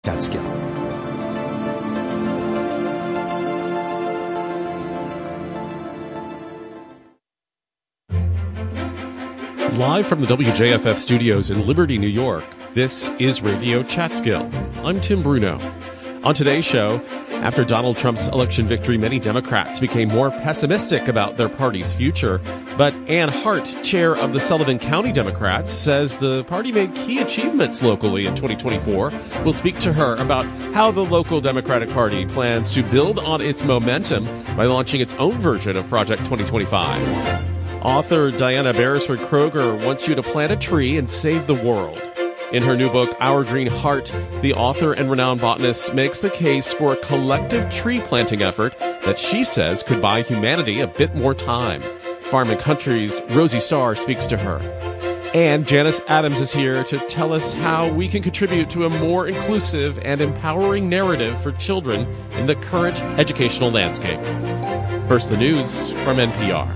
Catskill. Live from the WJFF studios in Liberty, New York, this is Radio Catskill. I'm Tim Bruno. On today's show, after Donald Trump's election victory, many Democrats became more pessimistic about their party's future. But Ann Hart, chair of the Sullivan County Democrats, says the party made key achievements locally in 2024. We'll speak to her about how the local Democratic Party plans to build on its momentum by launching its own version of Project 2025. Author Diana Beresford Kroger wants you to plant a tree and save the world. In her new book, Our Green Heart, the author and renowned botanist makes the case for a collective tree planting effort that she says could buy humanity a bit more time. Farm and Country's Rosie Starr speaks to her. And Janice Adams is here to tell us how we can contribute to a more inclusive and empowering narrative for children in the current educational landscape. First, the news from NPR.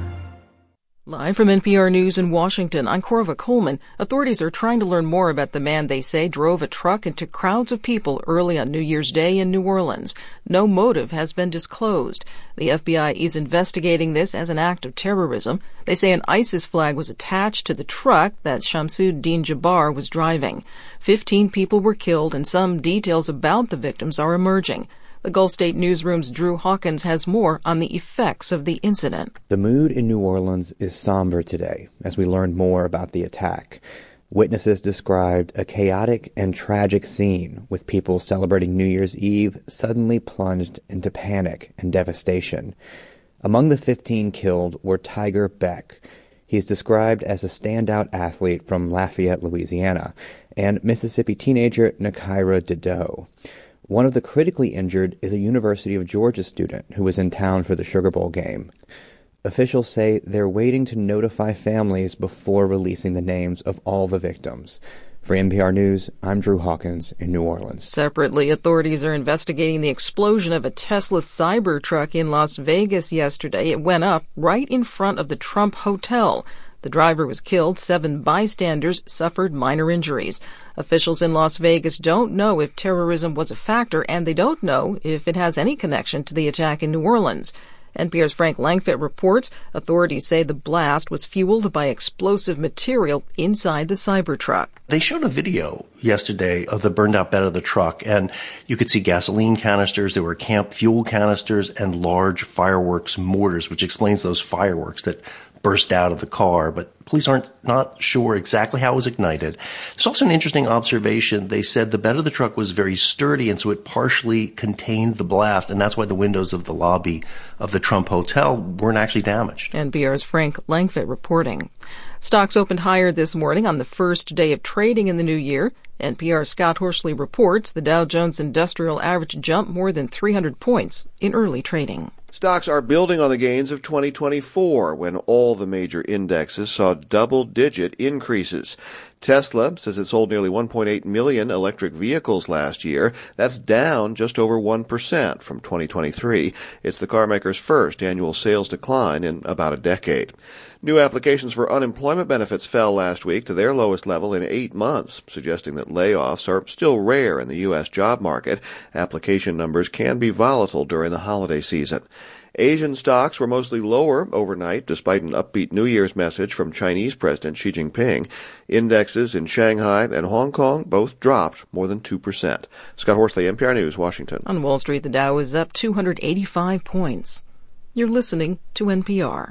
Live from NPR News in Washington, I'm Corva Coleman. Authorities are trying to learn more about the man they say drove a truck into crowds of people early on New Year's Day in New Orleans. No motive has been disclosed. The FBI is investigating this as an act of terrorism. They say an ISIS flag was attached to the truck that Shamsuddin Jabbar was driving. 15 people were killed, and some details about the victims are emerging. The Gulf State Newsroom's Drew Hawkins has more on the effects of the incident. The mood in New Orleans is somber today as we learn more about the attack. Witnesses described a chaotic and tragic scene with people celebrating New Year's Eve suddenly plunged into panic and devastation. Among the 15 killed were Tiger Beck. He's described as a standout athlete from Lafayette, Louisiana, and Mississippi teenager Nakira Dedeaux. One of the critically injured is a University of Georgia student who was in town for the Sugar Bowl game. Officials say they're waiting to notify families before releasing the names of all the victims. For NPR News, I'm Drew Hawkins in New Orleans. Separately, authorities are investigating the explosion of a Tesla Cybertruck in Las Vegas yesterday. It went up right in front of the Trump Hotel. The driver was killed. 7 bystanders suffered minor injuries. Officials in Las Vegas don't know if terrorism was a factor, and they don't know if it has any connection to the attack in New Orleans. NPR's Frank Langfitt reports authorities say the blast was fueled by explosive material inside the Cybertruck. They showed a video yesterday of the burned out bed of the truck, and you could see gasoline canisters, there were camp fuel canisters, and large fireworks mortars, which explains those fireworks that burst out of the car, but police aren't not sure exactly how it was ignited. There's also an interesting observation. They said the bed of the truck was very sturdy, and so it partially contained the blast, and that's why the windows of the lobby of the Trump Hotel weren't actually damaged. NPR's Frank Langfitt reporting. Stocks opened higher this morning on the first day of trading in the new year. NPR's Scott Horsley reports the Dow Jones Industrial Average jumped more than 300 points in early trading. Stocks are building on the gains of 2024, when all the major indexes saw double-digit increases. Tesla says it sold nearly 1.8 million electric vehicles last year. That's down just over 1% from 2023. It's the carmaker's first annual sales decline in about a decade. New applications for unemployment benefits fell last week to their lowest level in 8 months, suggesting that layoffs are still rare in the U.S. job market. Application numbers can be volatile during the holiday season. Asian stocks were mostly lower overnight, despite an upbeat New Year's message from Chinese President Xi Jinping. Indexes in Shanghai and Hong Kong both dropped more than 2%. Scott Horsley, NPR News, Washington. On Wall Street, the Dow is up 285 points. You're listening to NPR.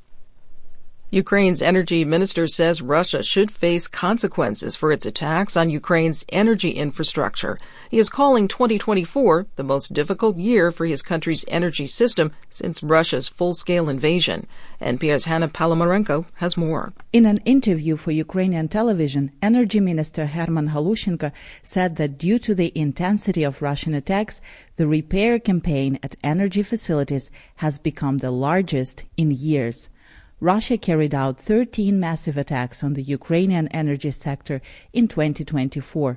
Ukraine's energy minister says Russia should face consequences for its attacks on Ukraine's energy infrastructure. He is calling 2024 the most difficult year for his country's energy system since Russia's full-scale invasion. NPR's Hannah Palomarenko has more. In an interview for Ukrainian television, Energy Minister Herman Halushenko said that due to the intensity of Russian attacks, the repair campaign at energy facilities has become the largest in years. Russia carried out 13 massive attacks on the Ukrainian energy sector in 2024.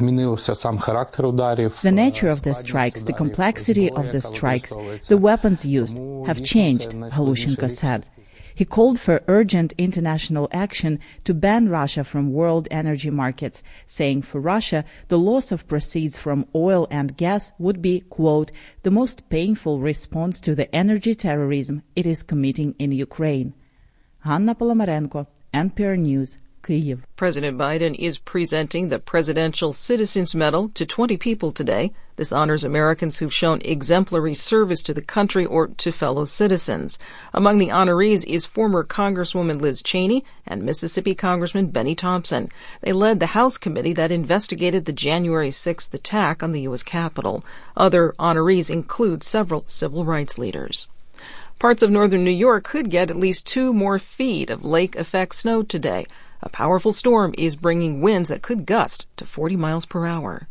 The nature of the strikes, the complexity of the strikes, the weapons used have changed, Halushenko said. He called for urgent international action to ban Russia from world energy markets, saying for Russia, the loss of proceeds from oil and gas would be, quote, the most painful response to the energy terrorism it is committing in Ukraine. Hanna Polomarenko, NPR News, Kyiv. President Biden is presenting the Presidential Citizens Medal to 20 people today. This honors Americans who've shown exemplary service to the country or to fellow citizens. Among the honorees is former Congresswoman Liz Cheney and Mississippi Congressman Benny Thompson. They led the House committee that investigated the January 6th attack on the U.S. Capitol. Other honorees include several civil rights leaders. Parts of northern New York could get at least 2 more feet of lake-effect snow today. A powerful storm is bringing winds that could gust to 40 miles per hour.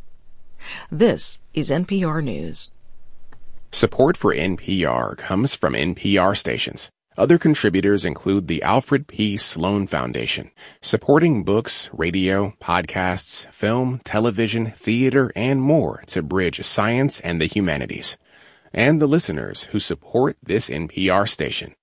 This is NPR News. Support for NPR comes from NPR stations. Other contributors include the Alfred P. Sloan Foundation, supporting books, radio, podcasts, film, television, theater, and more to bridge science and the humanities. And the listeners who support this NPR station.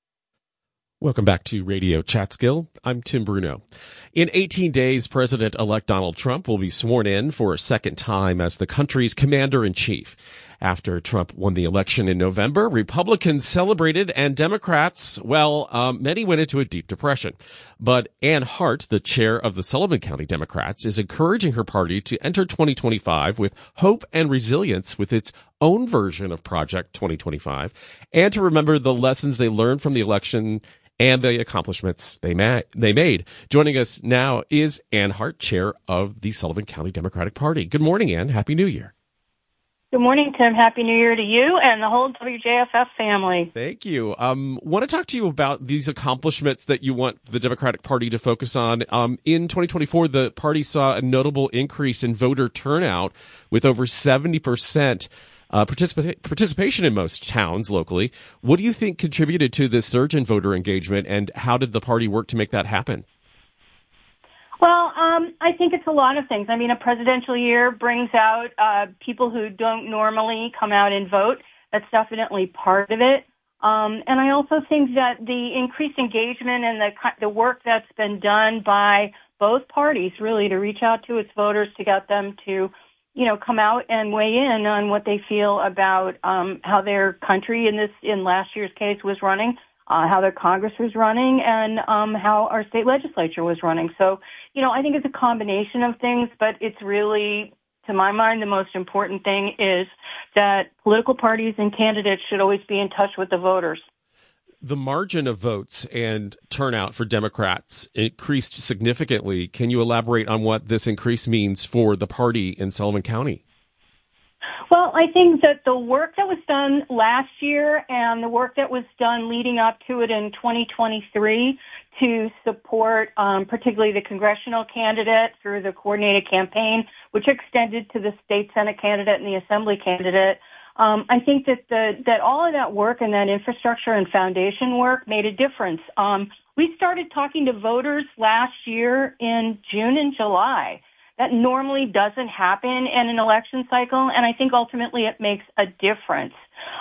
Welcome back to Radio Chatskill. I'm Tim Bruno. In 18 days, President-elect Donald Trump will be sworn in for a second time as the country's commander-in-chief. After Trump won the election in November, Republicans celebrated and Democrats, many went into a deep depression. But Ann Hart, the chair of the Sullivan County Democrats, is encouraging her party to enter 2025 with hope and resilience with its own version of Project 2025 and to remember the lessons they learned from the election and the accomplishments they made. Joining us now is Ann Hart, chair of the Sullivan County Democratic Party. Good morning, Ann. Happy New Year. Good morning, Tim. Happy New Year to you and the whole WJFF family. Thank you. Want to talk to you about these accomplishments that you want the Democratic Party to focus on. In 2024, the party saw a notable increase in voter turnout with over 70% participation in most towns locally. What do you think contributed to this surge in voter engagement, and how did the party work to make that happen? Well, I think it's a lot of things. I mean, a presidential year brings out people who don't normally come out and vote. That's definitely part of it. And I also think that the increased engagement and the work that's been done by both parties, really, to reach out to its voters to get them to, come out and weigh in on what they feel about how their country, in last year's case, was running, how their Congress was running, and how our state legislature was running. So, I think it's a combination of things, but it's really, to my mind, the most important thing is that political parties and candidates should always be in touch with the voters. The margin of votes and turnout for Democrats increased significantly. Can you elaborate on what this increase means for the party in Sullivan County? Well, I think that the work that was done last year and the work that was done leading up to it in 2023 to support particularly the congressional candidate through the coordinated campaign, which extended to the state Senate candidate and the assembly candidate, I think that all of that work and that infrastructure and foundation work made a difference. We started talking to voters last year in June and July. That normally doesn't happen in an election cycle, and I think ultimately it makes a difference.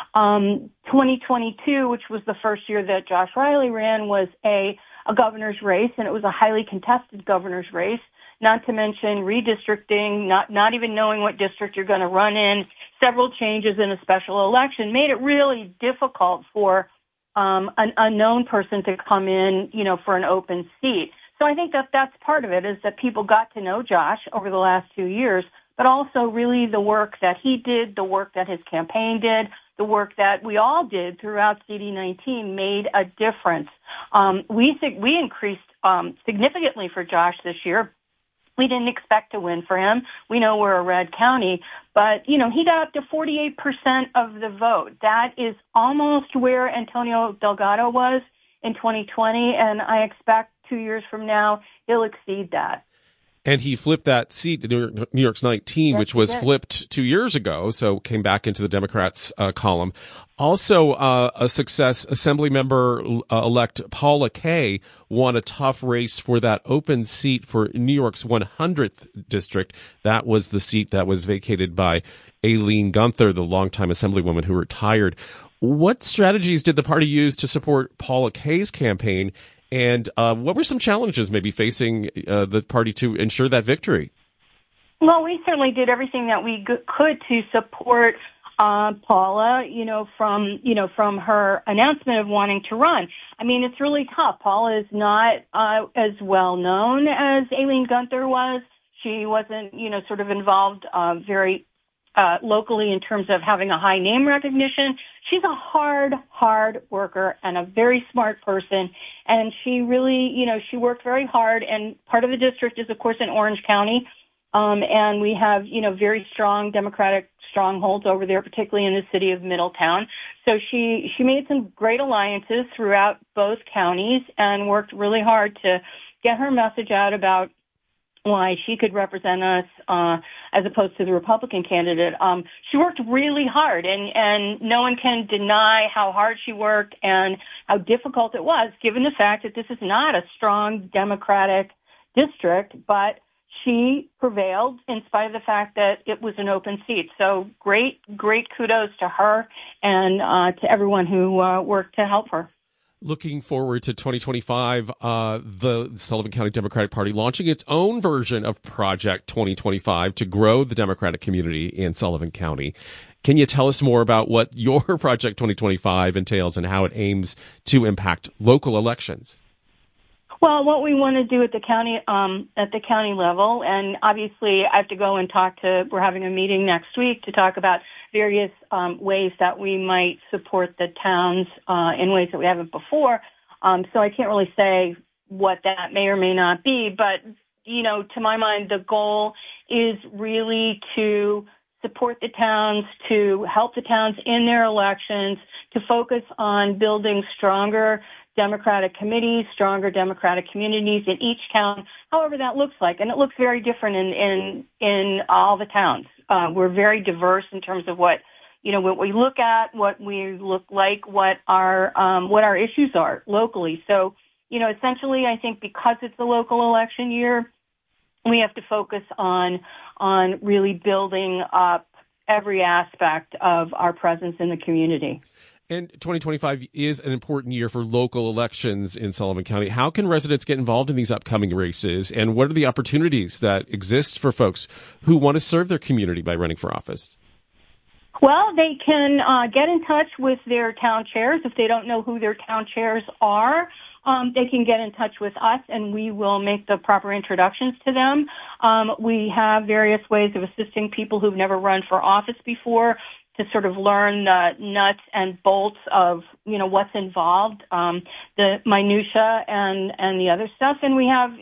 2022, which was the first year that Josh Riley ran, was a governor's race, and it was a highly contested governor's race, not to mention redistricting, not even knowing what district you're going to run in. Several changes in a special election made it really difficult for an unknown person to come in, for an open seat. So I think that that's part of it, is that people got to know Josh over the last 2 years, but also really the work that he did, the work that his campaign did, the work that we all did throughout CD19 made a difference. We increased significantly for Josh this year. We didn't expect to win for him. We know we're a red county, but, he got up to 48% of the vote. That is almost where Antonio Delgado was in 2020, and I expect 2 years from now he'll exceed that. And he flipped that seat, New York's 19, which was flipped 2 years ago, so came back into the Democrats' column. Also, a success, Assemblymember-elect Paula Kay won a tough race for that open seat for New York's 100th district. That was the seat that was vacated by Aileen Gunther, the longtime Assemblywoman who retired. What strategies did the party use to support Paula Kay's campaign, and what were some challenges maybe facing the party to ensure that victory? Well, we certainly did everything that we could to support Paula, from her announcement of wanting to run. I mean, it's really tough. Paula is not as well known as Aileen Gunther was. She wasn't, sort of involved very locally in terms of having a high name recognition. She's a hard worker and a very smart person. And she really, she worked very hard. And part of the district is, of course, in Orange County. And we have, very strong Democratic strongholds over there, particularly in the city of Middletown. So she made some great alliances throughout both counties and worked really hard to get her message out about why she could represent us as opposed to the Republican candidate. She worked really hard, and no one can deny how hard she worked and how difficult it was, given the fact that this is not a strong Democratic district, but she prevailed in spite of the fact that it was an open seat. So great kudos to her and to everyone who worked to help her. Looking forward to 2025, the Sullivan County Democratic Party launching its own version of Project 2025 to grow the Democratic community in Sullivan County. Can you tell us more about what your Project 2025 entails and how it aims to impact local elections? Well, what we want to do at the county level, and obviously I have to go and we're having a meeting next week to talk about various ways that we might support the towns in ways that we haven't before. So I can't really say what that may or may not be, but, to my mind, the goal is really to support the towns, to help the towns in their elections, to focus on building stronger Democratic committees, stronger Democratic communities in each town, however that looks like. And it looks very different in all the towns. We're very diverse in terms of what we look at, what we look like, what our issues are locally. So, essentially, I think because it's a local election year, we have to focus on really building up every aspect of our presence in the community. And 2025 is an important year for local elections in Sullivan County. How can residents get involved in these upcoming races, and what are the opportunities that exist for folks who want to serve their community by running for office? Well, they can get in touch with their town chairs. If they don't know who their town chairs are, they can get in touch with us, and we will make the proper introductions to them. We have various ways of assisting people who've never run for office before to sort of learn the nuts and bolts of, what's involved, the minutia and the other stuff. And we have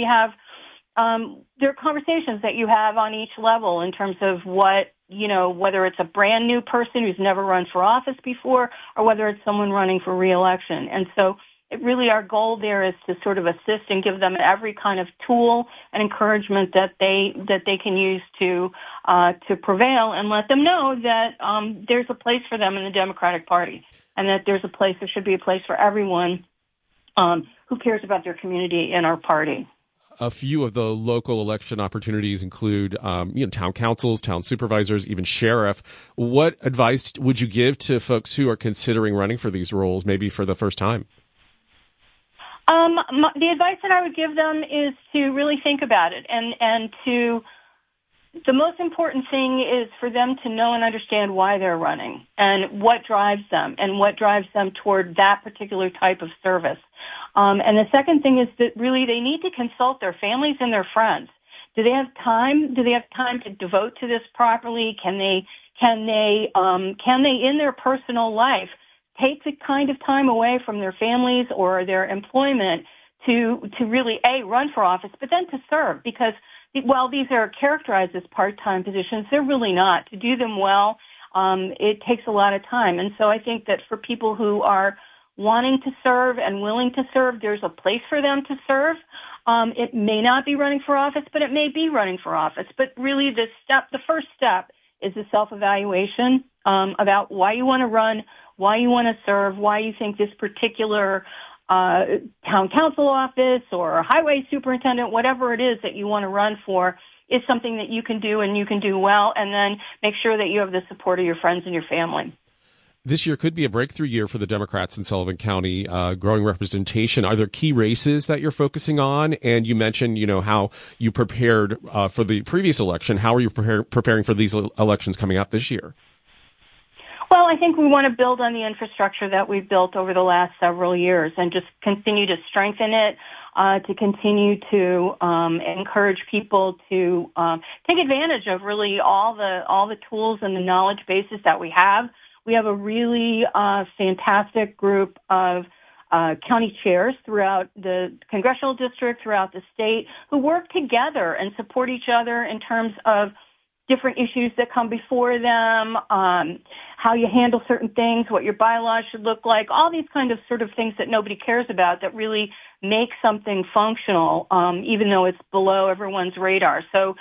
there are conversations that you have on each level in terms of what, whether it's a brand new person who's never run for office before or whether it's someone running for re-election. And so our goal there is to sort of assist and give them every kind of tool and encouragement that they can use to prevail, and let them know that there's a place for them in the Democratic Party, and that there should be a place for everyone who cares about their community in our party. A few of the local election opportunities include, town councils, town supervisors, even sheriff. What advice would you give to folks who are considering running for these roles, maybe for the first time? The advice that I would give them is to really think about it, and the most important thing is for them to know and understand why they're running and what drives them toward that particular type of service. And the second thing is that really they need to consult their families and their friends. Do they have time? Do they have time to devote to this properly? Can they in their personal life take the kind of time away from their families or their employment to really, run for office, but then to serve? Because while these are characterized as part-time positions, they're really not. To do them well, it takes a lot of time. And so I think that for people who are wanting to serve and willing to serve, there's a place for them to serve. It may not be running for office, but it may be running for office. But really the first step is the self-evaluation about why you want to run, why you want to serve, why you think this particular town council office or highway superintendent, whatever it is that you want to run for, is something that you can do and you can do well, and then make sure that you have the support of your friends and your family. This year could be a breakthrough year for the Democrats in Sullivan County, growing representation. Are there key races that you're focusing on? And you mentioned, how you prepared for the previous election. How are you preparing for these elections coming up this year? Well, I think we want to build on the infrastructure that we've built over the last several years and just continue to strengthen it, to continue to encourage people to take advantage of really all the tools and the knowledge bases that we have. We have a really fantastic group of county chairs throughout the congressional district, throughout the state, who work together and support each other in terms of different issues that come before them, how you handle certain things, what your bylaws should look like, all these kind of sort of things that nobody cares about that really make something functional, even though it's below everyone's radar. So,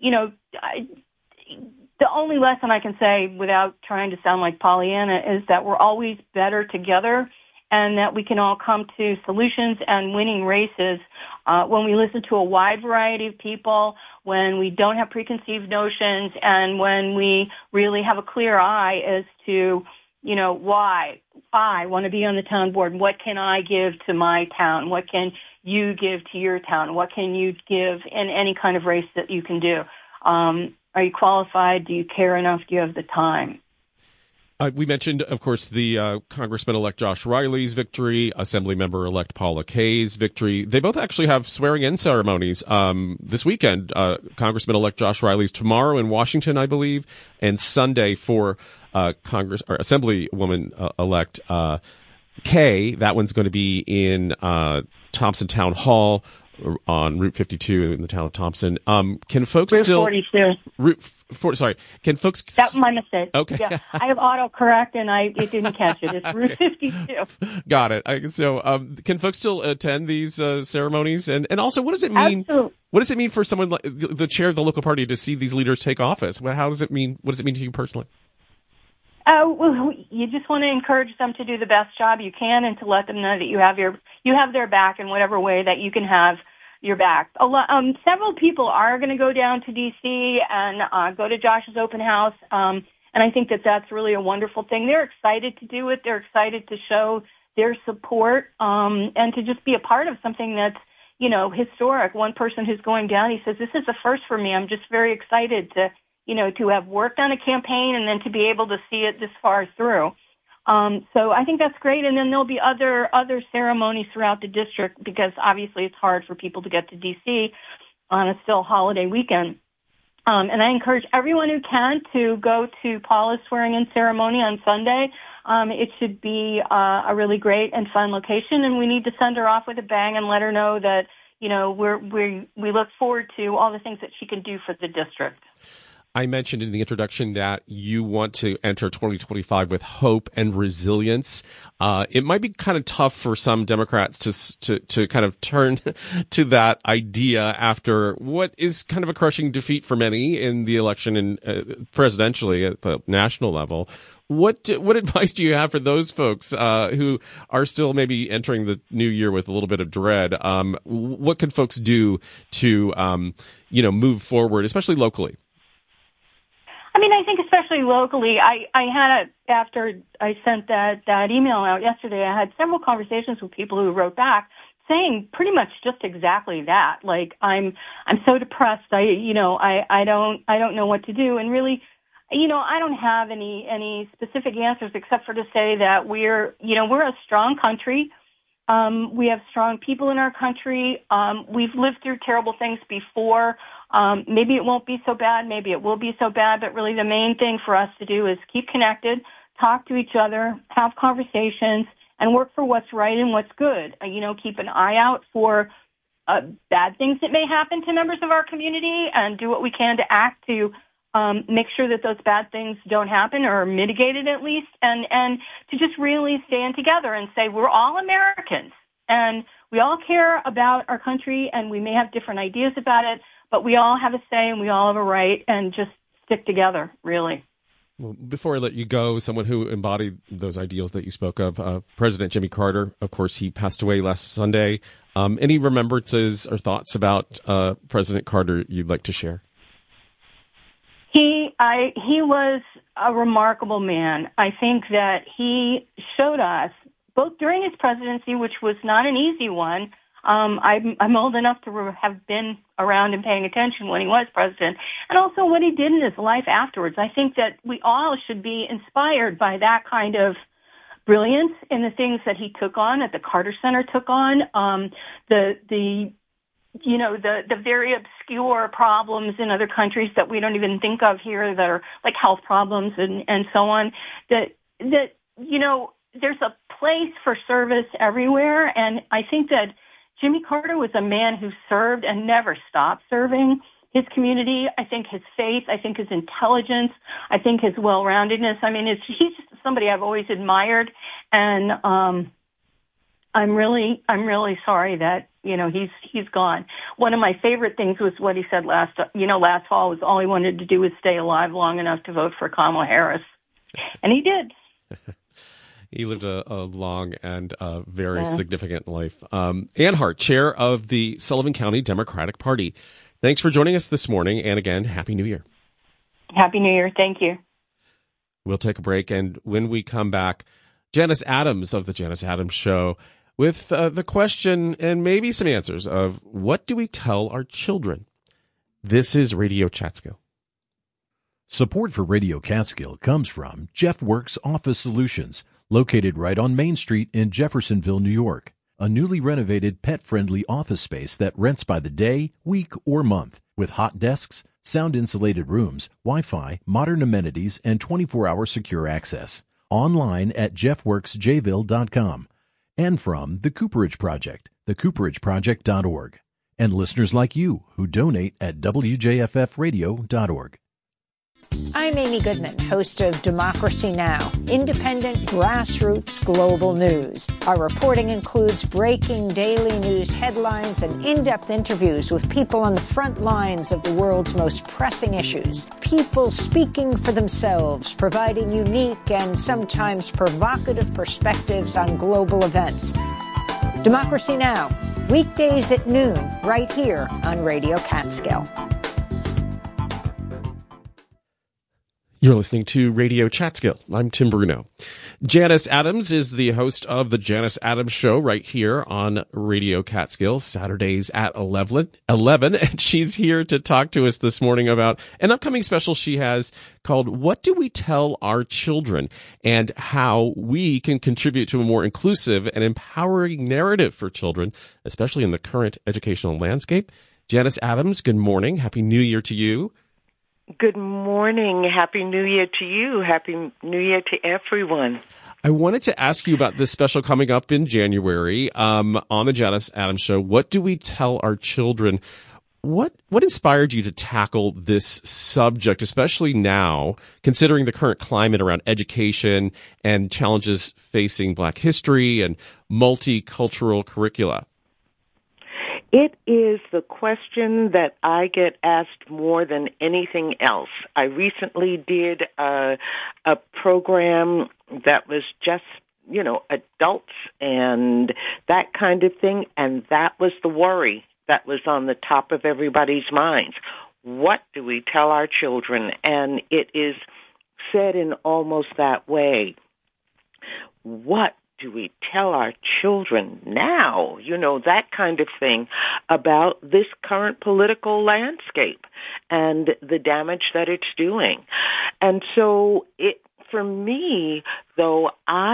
the only lesson I can say without trying to sound like Pollyanna is that we're always better together and that we can all come to solutions and winning races when we listen to a wide variety of people, when we don't have preconceived notions, and when we really have a clear eye as to, why I want to be on the town board. What can I give to my town? What can you give to your town? What can you give in any kind of race that you can do? Are you qualified? Do you care enough? Do you have the time? We mentioned, of course, the Congressman-elect Josh Riley's victory, Assemblymember-elect Paula Kaye's victory. They both actually have swearing-in ceremonies this weekend. Congressman-elect Josh Riley's tomorrow in Washington, I believe, and Sunday for Assemblywoman-elect Kaye. That one's going to be in Thompson Town Hall on Route 52 in the town of Thompson. Can folks Route still 42? Sorry. Can folks? That's my mistake. Okay. Yeah, I have autocorrect and it didn't catch it. It's Route 52. Got it. Can folks still attend these ceremonies? And also, what does it mean? Absolutely. What does it mean for someone like the chair of the local party to see these leaders take office? How does it mean? What does it mean to you personally? Well, you just want to encourage them to do the best job you can and to let them know that you have their back in whatever way that you can have your back. Several people are going to go down to D.C. and go to Josh's open house, and I think that that's really a wonderful thing. They're excited to do it. They're excited to show their support and to just be a part of something that's, historic. One person who's going down, he says, "This is a first for me. I'm just very excited to have worked on a campaign and then to be able to see it this far through." So I think that's great. And then there'll be other ceremonies throughout the district because obviously it's hard for people to get to D.C. on a still holiday weekend. And I encourage everyone who can to go to Paula's swearing-in ceremony on Sunday. It should be a really great and fun location, and we need to send her off with a bang and let her know that, we look forward to all the things that she can do for the district. I mentioned in the introduction that you want to enter 2025 with hope and resilience. It might be kind of tough for some Democrats to kind of turn to that idea after what is kind of a crushing defeat for many in the election and presidentially at the national level. What advice do you have for those folks who are still maybe entering the new year with a little bit of dread? What can folks do to move forward, especially locally? I think especially locally, after I sent that email out yesterday, I had several conversations with people who wrote back saying pretty much just exactly that. Like, I'm so depressed. I don't know what to do. And really, I don't have any specific answers except for to say that we're a strong country. We have strong people in our country. We've lived through terrible things before. Maybe it won't be so bad. Maybe it will be so bad. But really the main thing for us to do is keep connected, talk to each other, have conversations, and work for what's right and what's good. Keep an eye out for bad things that may happen to members of our community and do what we can to act to make sure that those bad things don't happen or mitigate it at least, and to just really stand together and say we're all Americans and we all care about our country and we may have different ideas about it, but we all have a say and we all have a right, and just stick together, really. Well, before I let you go, someone who embodied those ideals that you spoke of, President Jimmy Carter, of course, he passed away last Sunday. Any remembrances or thoughts about President Carter you'd like to share? He was a remarkable man. I think that he showed us, both during his presidency, which was not an easy one. I'm old enough to have been around and paying attention when he was president, and also what he did in his life afterwards. I think that we all should be inspired by that kind of brilliance in the things that he took on, that the Carter Center took on, the very obscure problems in other countries that we don't even think of here that are like health problems and so on, that there's a place for service everywhere. And I think that Jimmy Carter was a man who served and never stopped serving his community. I think his faith, I think his intelligence, I think his well-roundedness. I mean, he's just somebody I've always admired, and I'm really sorry that he's gone. One of my favorite things was what he said last fall was all he wanted to do was stay alive long enough to vote for Kamala Harris, and he did. He lived a long and very significant life. Ann Hart, chair of the Sullivan County Democratic Party. Thanks for joining us this morning, and again, Happy New Year. Happy New Year. Thank you. We'll take a break, and when we come back, Janice Adams of The Janice Adams Show with the question and maybe some answers of what do we tell our children? This is Radio Catskill. Support for Radio Catskill comes from JeffWorks Office Solutions, located right on Main Street in Jeffersonville, New York. A newly renovated pet-friendly office space that rents by the day, week, or month, with hot desks, sound-insulated rooms, Wi-Fi, modern amenities, and 24-hour secure access. Online at jeffworksjville.com. And from The Cooperage Project, thecooperage.org. And listeners like you who donate at wjffradio.org. I'm Amy Goodman, host of Democracy Now!, independent, grassroots global news. Our reporting includes breaking daily news headlines and in-depth interviews with people on the front lines of the world's most pressing issues. People speaking for themselves, providing unique and sometimes provocative perspectives on global events. Democracy Now!, weekdays at noon, right here on Radio Catskill. You're listening to Radio Catskill. I'm Tim Bruno. Janice Adams is the host of The Janice Adams Show right here on Radio Catskill, Saturdays at 11, and she's here to talk to us this morning about an upcoming special she has called What Do We Tell Our Children? And how we can contribute to a more inclusive and empowering narrative for children, especially in the current educational landscape. Janice Adams, good morning. Happy New Year to you. Good morning. Happy New Year to you. Happy New Year to everyone. I wanted to ask you about this special coming up in January on the Janice Adams Show. What do we tell our children? What inspired you to tackle this subject, especially now, considering the current climate around education and challenges facing Black history and multicultural curricula? It is the question that I get asked more than anything else. I recently did a program that was just, adults and that kind of thing, and that was the worry that was on the top of everybody's minds. What do we tell our children? And it is said in almost that way. What do we tell our children now, that kind of thing, about this current political landscape and the damage that it's doing? And so for me, though,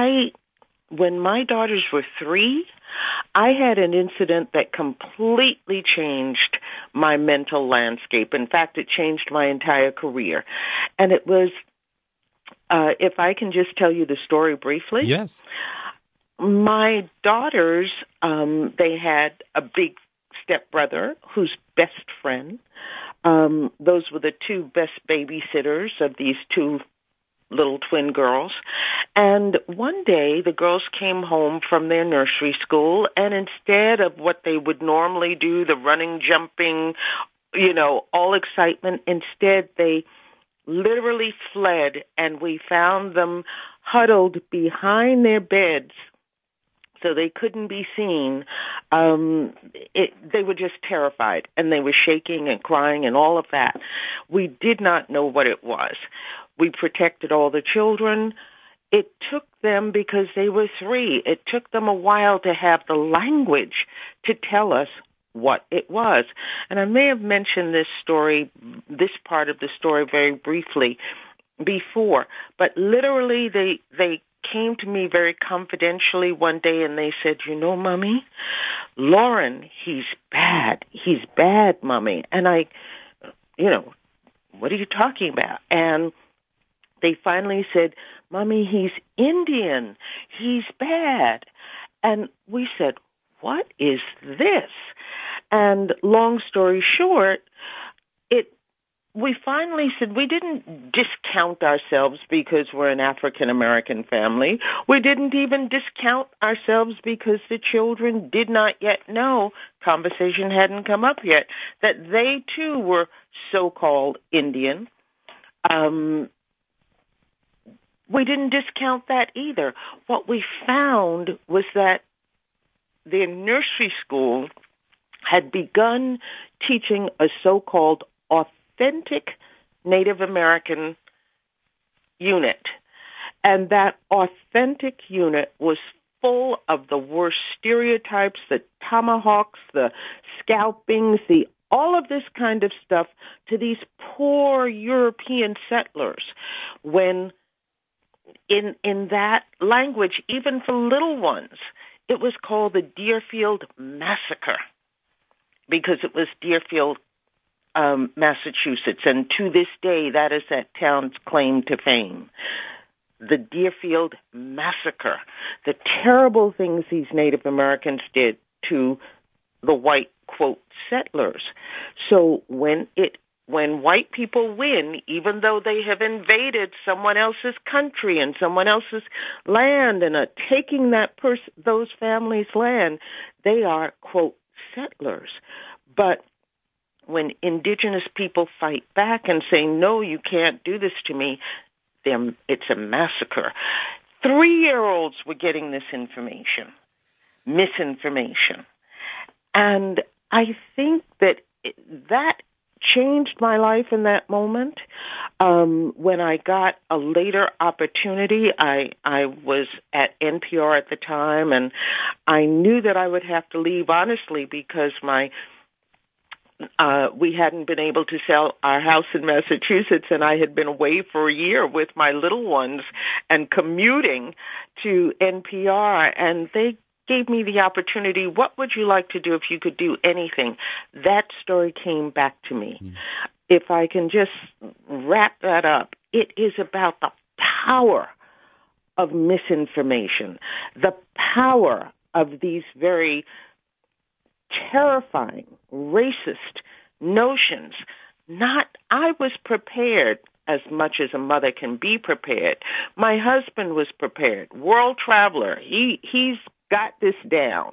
when my daughters were 3, I had an incident that completely changed my mental landscape. In fact, it changed my entire career. And it was, if I can just tell you the story briefly. Yes. My daughters, they had a big stepbrother who's best friend. Those were the 2 best babysitters of these 2 little twin girls. And one day the girls came home from their nursery school, and instead of what they would normally do, the running, jumping, all excitement, instead they literally fled, and we found them huddled behind their beds, so they couldn't be seen. They were just terrified, and they were shaking and crying and all of that. We did not know what it was. We protected all the children. It took them, because they were 3, it took them a while to have the language to tell us what it was. And I may have mentioned this part of the story very briefly before, but literally they came to me very confidentially one day and they said, Mommy, Lauren, he's bad. He's bad, Mommy. And I, what are you talking about? And they finally said, Mommy, he's Indian. He's bad. And we said, what is this? And long story short, we finally said we didn't discount ourselves because we're an African-American family. We didn't even discount ourselves because the children did not yet know, conversation hadn't come up yet, that they too were so-called Indian. We didn't discount that either. What we found was that their nursery school had begun teaching a so-called authentic Native American unit. And that authentic unit was full of the worst stereotypes, the tomahawks, the scalpings, all of this kind of stuff to these poor European settlers, when in that language, even for little ones, it was called the Deerfield Massacre, because it was Deerfield, Massachusetts, and to this day, that is that town's claim to fame. The Deerfield Massacre, the terrible things these Native Americans did to the white, quote, settlers. So when white people win, even though they have invaded someone else's country and someone else's land and are taking those families' land, they are, quote, settlers. But when indigenous people fight back and say, no, you can't do this to me, it's a massacre. 3-year-olds were getting this misinformation. And I think that changed my life in that moment. When I got a later opportunity, I was at NPR at the time, and I knew that I would have to leave, honestly, because we hadn't been able to sell our house in Massachusetts, and I had been away for a year with my little ones and commuting to NPR, and they gave me the opportunity, what would you like to do if you could do anything? That story came back to me. If I can just wrap that up, it is about the power of misinformation, the power of these very terrifying, racist notions. I was prepared as much as a mother can be prepared. My husband was prepared. World traveler. He's got this down.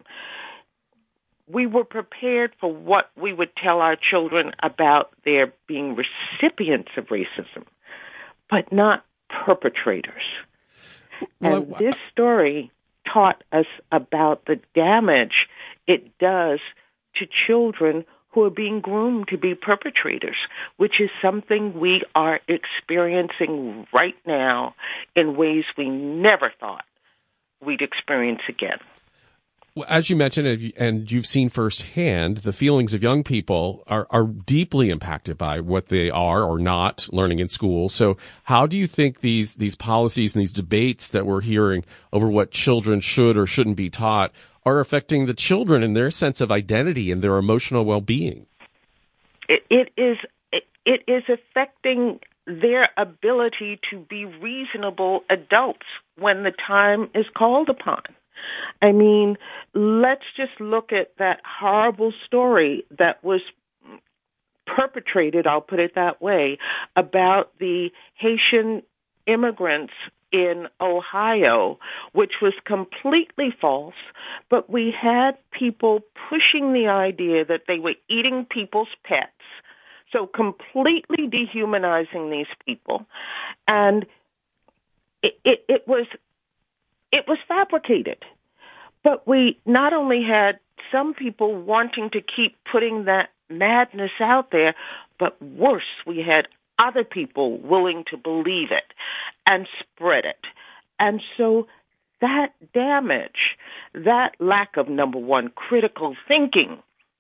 We were prepared for what we would tell our children about their being recipients of racism, but not perpetrators. And this story taught us about the damage it does to children who are being groomed to be perpetrators, which is something we are experiencing right now in ways we never thought we'd experience again. Well, as you mentioned, and you've seen firsthand, the feelings of young people are deeply impacted by what they are or not learning in school. So how do you think these policies and these debates that we're hearing over what children should or shouldn't be taught are affecting the children and their sense of identity and their emotional well-being? It is affecting their ability to be reasonable adults when the time is called upon. I mean, let's just look at that horrible story that was perpetrated, I'll put it that way, about the Haitian immigrants in Ohio, which was completely false, but we had people pushing the idea that they were eating people's pets, so completely dehumanizing these people, and it was fabricated. But we not only had some people wanting to keep putting that madness out there, but worse, we had other people willing to believe it and spread it. And so that damage, that lack of, number one, critical thinking,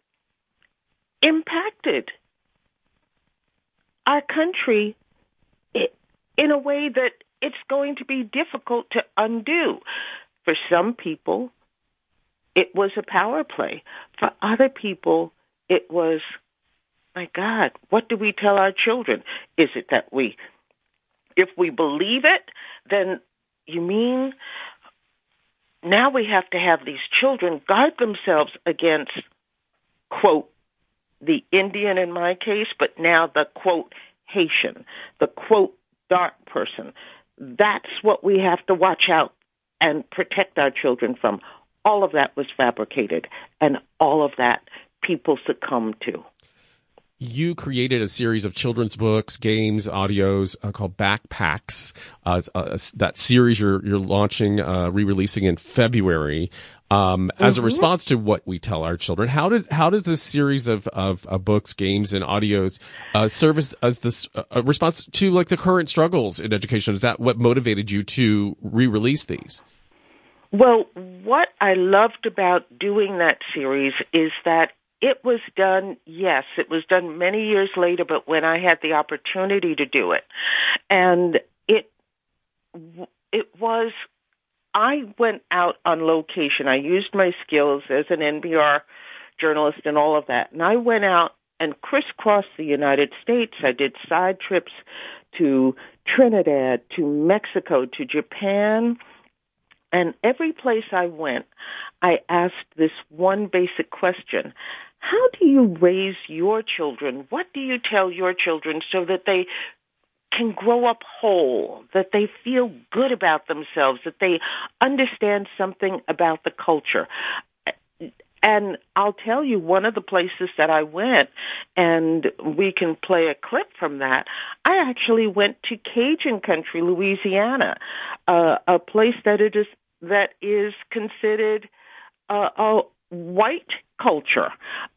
impacted our country in a way that it's going to be difficult to undo. For some people, it was a power play. For other people, it was, my God, what do we tell our children? Is it that if we believe it, then you mean now we have to have these children guard themselves against, quote, the Indian in my case, but now the, quote, Haitian, the, quote, dark person. That's what we have to watch out and protect our children from. All of that was fabricated, and all of that people succumbed to. You created a series of children's books, games, audios called Backpacks. That series you're launching, re-releasing in February. As a response to what we tell our children, how does this series of books, games, and audios serve as this response to like the current struggles in education? Is that what motivated you to re-release these? Well, what I loved about doing that series is that it was done, yes, it was done many years later, but when I had the opportunity to do it. And it was, I went out on location. I used my skills as an NPR journalist and all of that. And I went out and crisscrossed the United States. I did side trips to Trinidad, to Mexico, to Japan. And every place I went, I asked this one basic question. How do you raise your children? What do you tell your children so that they can grow up whole, that they feel good about themselves, that they understand something about the culture? And I'll tell you, one of the places that I went, and we can play a clip from that, I actually went to Cajun country, Louisiana, a place that is considered a white culture.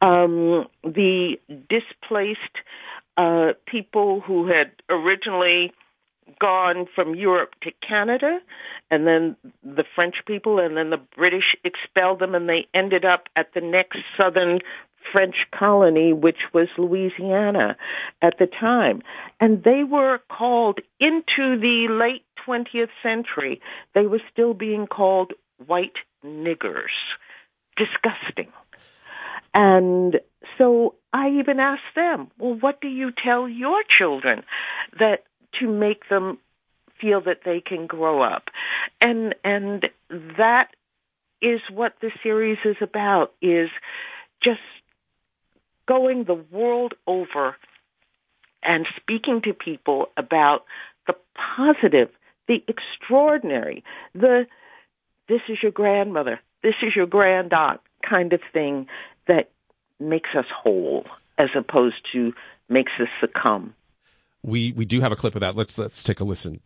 The displaced people who had originally gone from Europe to Canada, and then the French people, and then the British expelled them, and they ended up at the next southern French colony, which was Louisiana at the time. And they were called, into the late 20th century, they were still being called white niggers. Disgusting. And so I even asked them, well, what do you tell your children that to make them feel that they can grow up? And that is what the series is about, is just going the world over and speaking to people about the positive, the extraordinary, this is your grandmother, this is your grandaunt kind of thing that makes us whole as opposed to makes us succumb. We do have a clip of that. Let's take a listen.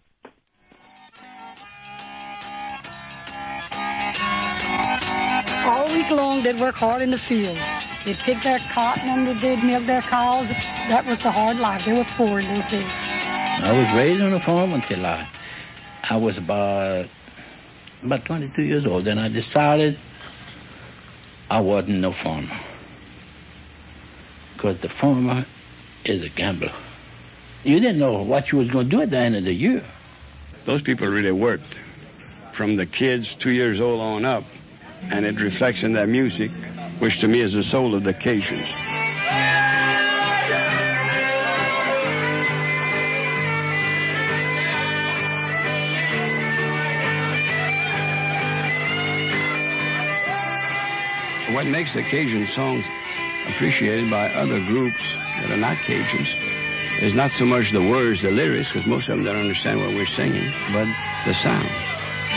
All week long they'd work hard in the field. They'd pick their cotton and they'd milk their cows. That was the hard life. They were poor in those days. I was raised on a farm until I was about 22 years old. Then I decided I wasn't no farmer. Because the farmer is a gambler. You didn't know what you was going to do at the end of the year. Those people really worked from the kids 2 years old on up, and it reflects in their music, which to me is the soul of the Cajuns. What makes the Cajun songs appreciated by other groups that are not Cajuns is not so much the words, the lyrics, because most of them don't understand what we're singing, but the sound.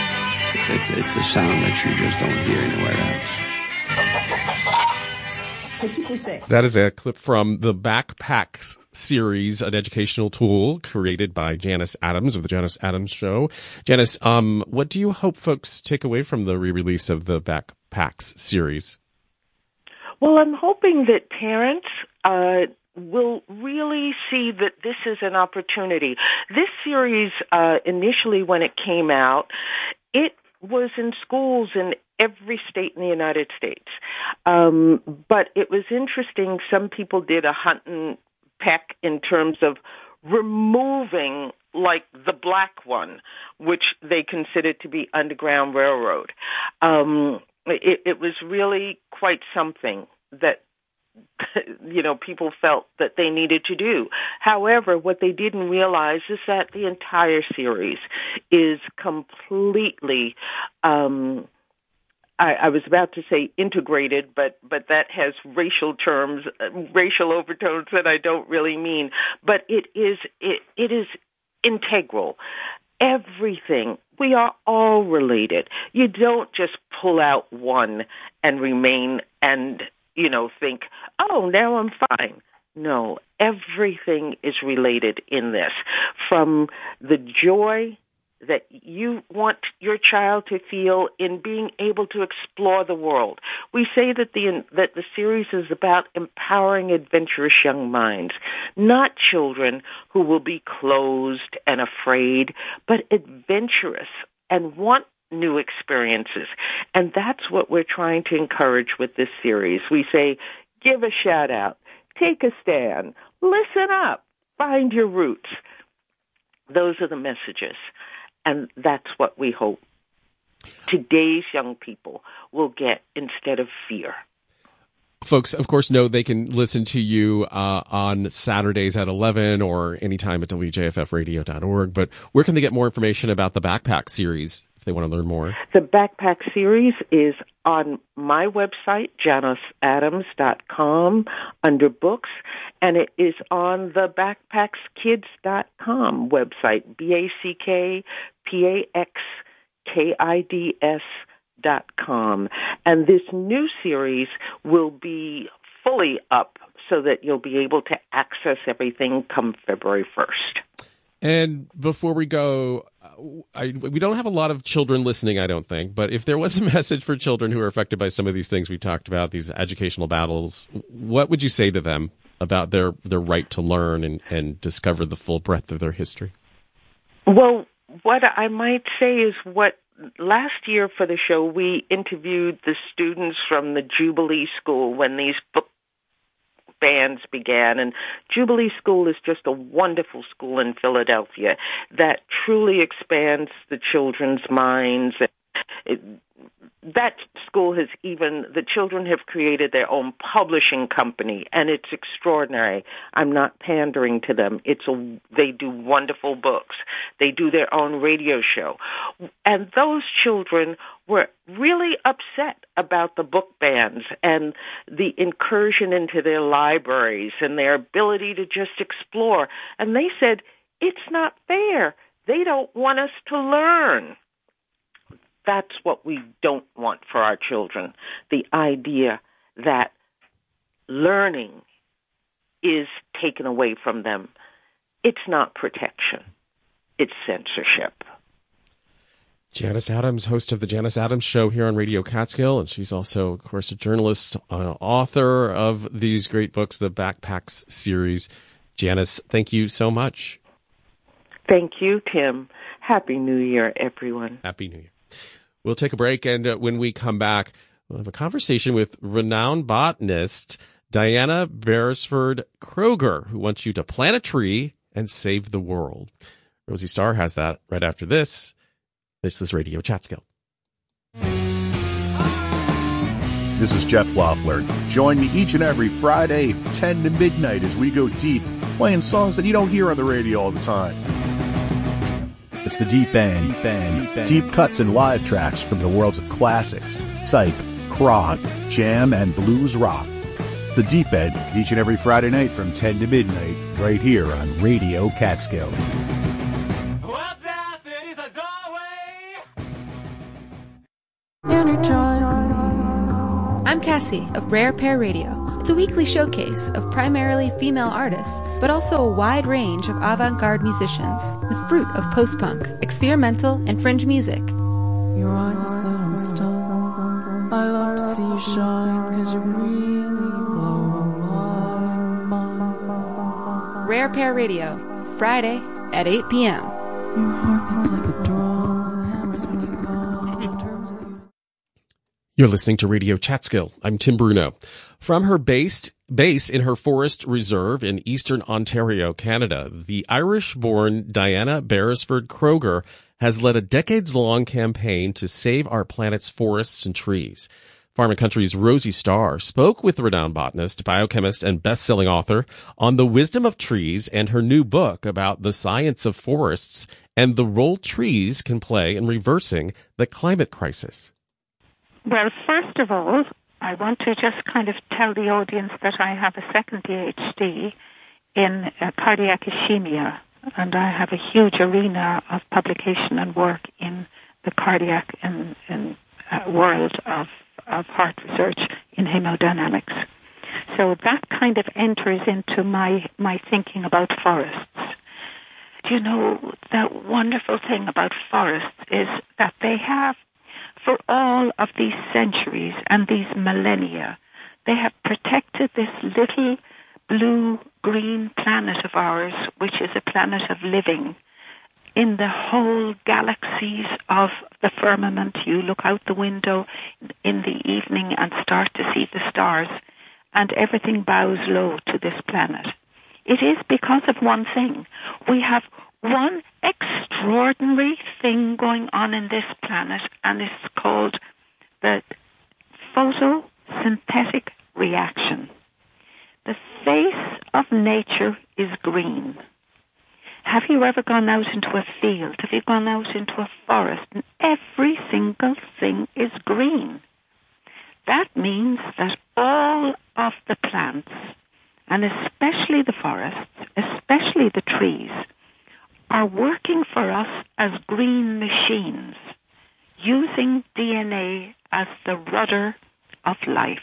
It's the sound that you just don't hear anywhere else. That is a clip from the Backpacks series, an educational tool created by Janice Adams of the Janice Adams Show. Janice, what do you hope folks take away from the re-release of the Backpacks series? Well, I'm hoping that parents will really see that this is an opportunity. This series, initially when it came out, it was in schools in every state in the United States. But it was interesting. Some people did a hunt and peck in terms of removing, like, the black one, which they considered to be Underground Railroad. It was really quite something that, you know, people felt that they needed to do. However, what they didn't realize is that the entire series is completely, I was about to say integrated, but that has racial terms, racial overtones that I don't really mean. But it is integral. Everything. We are all related. You don't just pull out one and remain and, you know, think, oh, now I'm fine. No, everything is related in this. From the joy that you want your child to feel in being able to explore the world. We say that the series is about empowering adventurous young minds, not children who will be closed and afraid, but adventurous and want new experiences. And that's what we're trying to encourage with this series. We say, give a shout out, take a stand, listen up, find your roots. Those are the messages. And that's what we hope today's young people will get instead of fear. Folks, of course, know they can listen to you on Saturdays at 11 or anytime at wjffradio.org. But where can they get more information about the Backpack series if they want to learn more? The Backpack series is on my website, janiceadams.com, under books, and it is on the backpackskids.com website, backpackskids.com. And this new series will be fully up so that you'll be able to access everything come February 1st. And before we go, we don't have a lot of children listening, I don't think, but if there was a message for children who are affected by some of these things we talked about, these educational battles, what would you say to them about their right to learn and discover the full breadth of their history? Well, what I might say is last year for the show, we interviewed the students from the Jubilee School when these book bands began. And Jubilee School is just a wonderful school in Philadelphia that truly expands the children's minds. That school the children have created their own publishing company, and it's extraordinary. I'm not pandering to them. They do wonderful books. They do their own radio show. And those children were really upset about the book bans and the incursion into their libraries and their ability to just explore. And they said, it's not fair. They don't want us to learn. That's what we don't want for our children, the idea that learning is taken away from them. It's not protection. It's censorship. Janice Adams, host of the Janice Adams Show here on Radio Catskill, and she's also, of course, a journalist, author of these great books, the Backpacks series. Janice, thank you so much. Thank you, Tim. Happy New Year, everyone. Happy New Year. We'll take a break, and when we come back, we'll have a conversation with renowned botanist Diana Beresford Kroger, who wants you to plant a tree and save the world. Rosie Starr has that right after this. This is Radio Catskill. This is Jeff Loeffler. Join me each and every Friday, 10 to midnight, as we go deep, playing songs that you don't hear on the radio all the time. It's the Deep End. Deep cuts and live tracks from the worlds of classics, psych, prog, jam, and blues rock. The Deep End, each and every Friday night from 10 to midnight, right here on Radio Catskill. I'm Cassie of Rare Pair Radio. It's a weekly showcase of primarily female artists, but also a wide range of avant-garde musicians, the fruit of post-punk, experimental, and fringe music. Your eyes are set on stone. I love to see you shine, 'cause you really blow my mind. Rare Pair Radio, Friday at 8 p.m. Your heart beats like a drum, hammers when you call in terms of you. You're listening to Radio Chatskill. I'm Tim Bruno. From her base in her forest reserve in eastern Ontario, Canada, the Irish-born Diana Beresford Kroger has led a decades-long campaign to save our planet's forests and trees. Farm and Country's Rosie Starr spoke with renowned botanist, biochemist, and best-selling author on the wisdom of trees and her new book about the science of forests and the role trees can play in reversing the climate crisis. Well, first of all, I want to just kind of tell the audience that I have a second PhD in cardiac ischemia, and I have a huge arena of publication and work in the cardiac and world of heart research in hemodynamics. So that kind of enters into my thinking about forests. You know, the wonderful thing about forests is that they have, for all of these centuries and these millennia, they have protected this little blue-green planet of ours, which is a planet of living. In the whole galaxies of the firmament, you look out the window in the evening and start to see the stars, and everything bows low to this planet. It is because of one thing. We have one extraordinary thing going on in this planet, and it's called the photosynthetic reaction. The face of nature is green. Have you ever gone out into a field? Have you gone out into a forest? And every single thing is green. That means that all of the plants, and especially the forests, especially the trees, are working for us as green machines, using DNA as the rudder of life.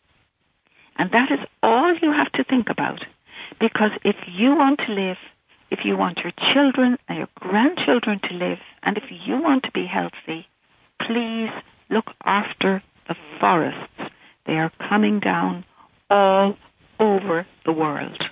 And that is all you have to think about. Because if you want to live, if you want your children and your grandchildren to live, and if you want to be healthy, please look after the forests. They are coming down all over the world.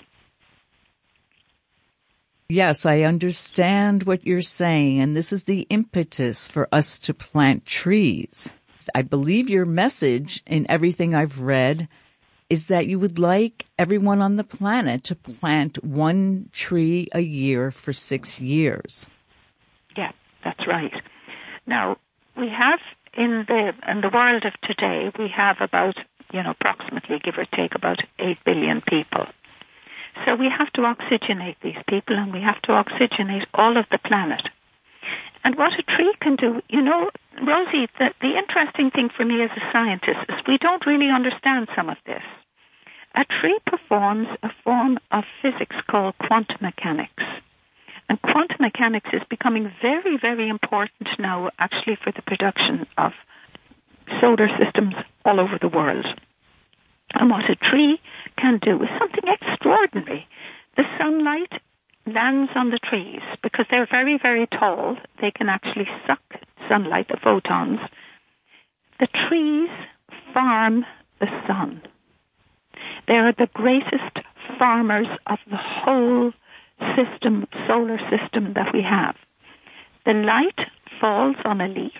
Yes, I understand what you're saying, and this is the impetus for us to plant trees. I believe your message in everything I've read is that you would like everyone on the planet to plant one tree a year for 6 years. Yeah, that's right. Now, we have in the world of today, we have about, approximately, give or take, about 8 billion people. So we have to oxygenate these people, and we have to oxygenate all of the planet. And what a tree can do, Rosie, the interesting thing for me as a scientist is we don't really understand some of this. A tree performs a form of physics called quantum mechanics. And quantum mechanics is becoming very, very important now, actually, for the production of solar systems all over the world. And what a tree can do is something extraordinary. The sunlight lands on the trees because they're very, very tall. They can actually suck sunlight, the photons. The trees farm the sun. They are the greatest farmers of the whole system, solar system that we have. The light falls on a leaf.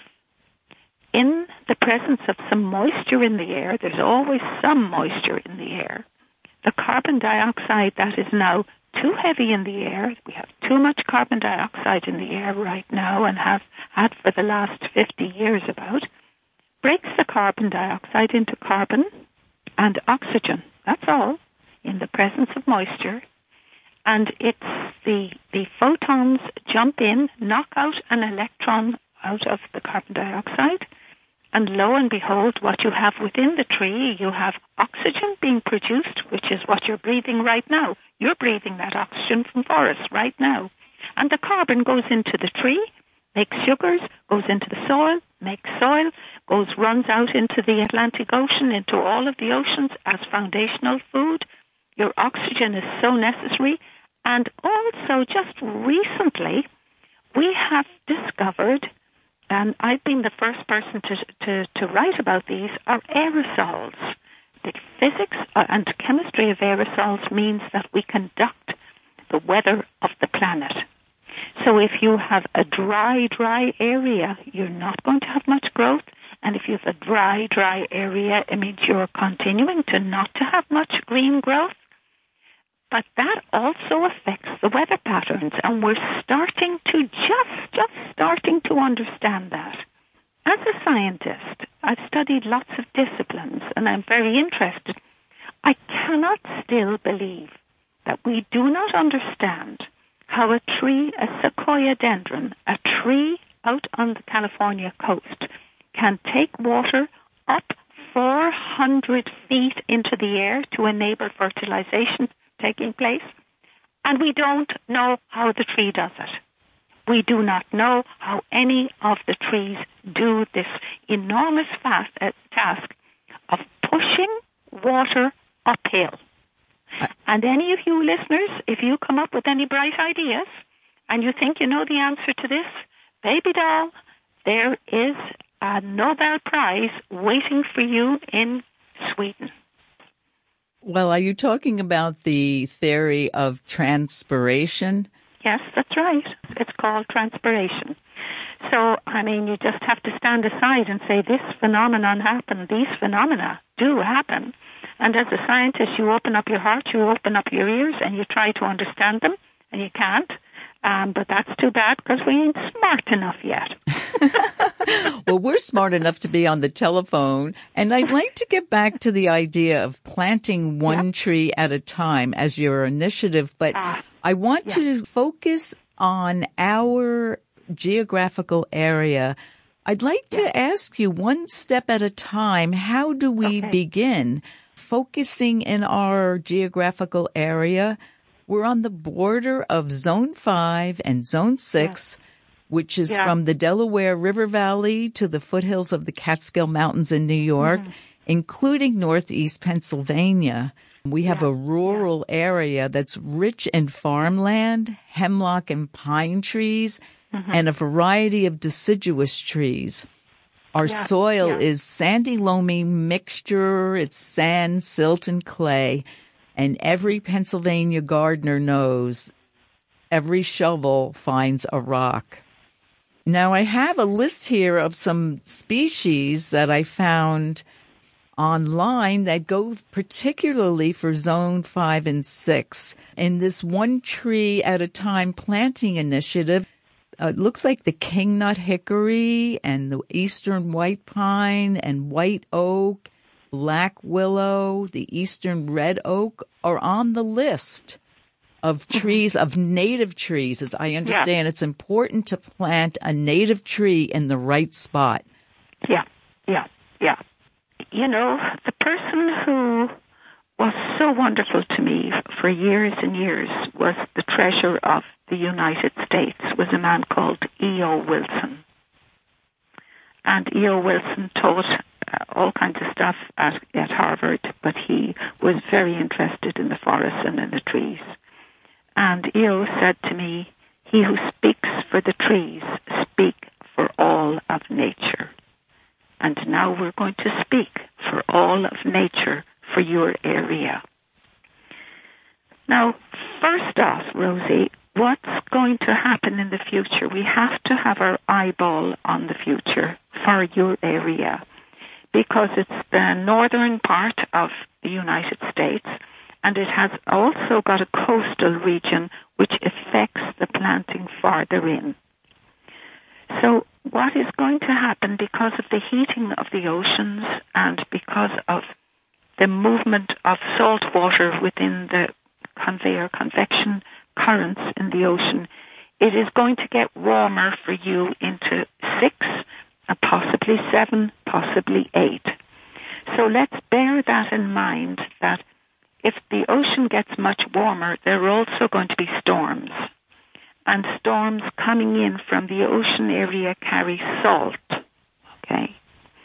In the presence of some moisture in the air, there's always some moisture in the air. The carbon dioxide that is now too heavy in the air, we have too much carbon dioxide in the air right now and have had for the last 50 years about, breaks the carbon dioxide into carbon and oxygen. That's all, in the presence of moisture. And it's the photons jump in, knock out an electron out of the carbon dioxide, and lo and behold, what you have within the tree, you have oxygen being produced, which is what you're breathing right now. You're breathing that oxygen from forests right now. And the carbon goes into the tree, makes sugars, goes into the soil, makes soil, runs out into the Atlantic Ocean, into all of the oceans as foundational food. Your oxygen is so necessary. And also, just recently, we have discovered, and I've been the first person to write about these, are aerosols. The physics and chemistry of aerosols means that we conduct the weather of the planet. So if you have a dry area, you're not going to have much growth. And if you have a dry area, it means you're continuing to not to have much green growth. But that also affects the weather patterns, and we're starting to just starting to understand that. As a scientist, I've studied lots of disciplines, and I'm very interested. I cannot still believe that we do not understand how a tree, a sequoia dendron, a tree out on the California coast, can take water up 400 feet into the air to enable fertilization taking place, and we don't know how the tree does it. We do not know how any of the trees do this enormous task of pushing water uphill. And any of you listeners, if you come up with any bright ideas and you think you know the answer to this, baby doll, there is a Nobel Prize waiting for you in Sweden. Well, are you talking about the theory of transpiration? Yes, that's right. It's called transpiration. So, I mean, you just have to stand aside and say, this phenomenon happened. These phenomena do happen. And as a scientist, you open up your heart, you open up your ears, and you try to understand them, and you can't. But that's too bad because we ain't smart enough yet. Well, we're smart enough to be on the telephone. And I'd like to get back to the idea of planting one tree at a time as your initiative. But I want to focus on our geographical area. I'd like to ask you, one step at a time, how do we begin focusing in our geographical area? We're on the border of Zone 5 and Zone 6, which is from the Delaware River Valley to the foothills of the Catskill Mountains in New York, including northeast Pennsylvania. We have a rural area that's rich in farmland, hemlock and pine trees, and a variety of deciduous trees. Our soil is sandy, loamy mixture. It's sand, silt, and clay. And every Pennsylvania gardener knows every shovel finds a rock. Now, I have a list here of some species that I found online that go particularly for Zone 5 and 6. In this one tree at a time planting initiative, it looks like the kingnut hickory and the eastern white pine and white oak, black willow, the eastern red oak are on the list of trees, of native trees. As I understand, it's important to plant a native tree in the right spot. Yeah. You know, the person who was so wonderful to me for years and years was the treasurer of the United States, was a man called E.O. Wilson. And E.O. Wilson taught all kinds of stuff at Harvard, but he was very interested in the forests and in the trees. And E.O. said to me, he who speaks for the trees speak for all of nature. And now we're going to speak for all of nature for your area. Now, first off, Rosie, what's going to happen in the future? We have to have our eyeball on the future for your area, because it's the northern part of the United States, and it has also got a coastal region which affects the planting farther in. So what is going to happen because of the heating of the oceans and because of the movement of salt water within the convection currents in the ocean, it is going to get warmer for you into 6, possibly 7, possibly 8. So let's bear that in mind, that if the ocean gets much warmer, there are also going to be storms. And storms coming in from the ocean area carry salt. Okay?